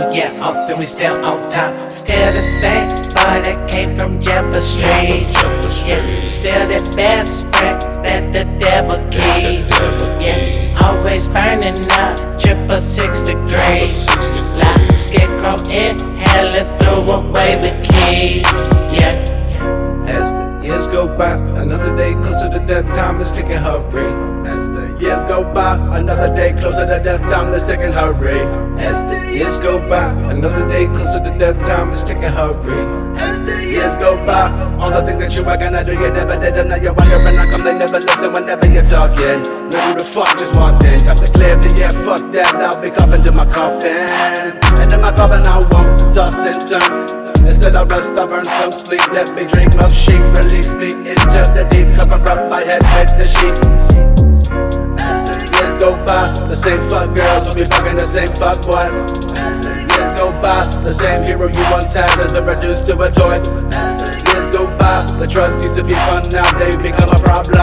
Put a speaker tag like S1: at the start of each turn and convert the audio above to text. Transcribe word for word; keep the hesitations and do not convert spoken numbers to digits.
S1: Oh yeah, off and we still on top. Still the same boy that came from Jefferson Street. Yeah, still the best friend that the devil keep. Yeah, always burning up, triple six degrees. Like scarecrow inhaling, threw away the key. Yeah.
S2: As the years go by, another day closer to death, time is ticking hurry.
S3: As the years go by, another day closer to death, time is ticking hurry.
S2: As the years go by, another day closer to death, time is ticking hurry.
S3: As the years go by, all the things that you were gonna do, you never did them. Now you're wondering how come they never listen whenever you're talking. Now who the fuck just walked in? Time to clear the air, fuck that, I'll be coughing to my coffin. And in my coffin I won't toss and turn. Instead of rest, I burn some sleep. Let me dream of sheep, release me into the deep. Cover up my head with the sheep. As the years go by, the same fuck girls will be fucking the same fuck boys. As the years go by, the same hero you once had has been reduced to a toy. As the years go by, the drugs used to be fun, now they become a problem.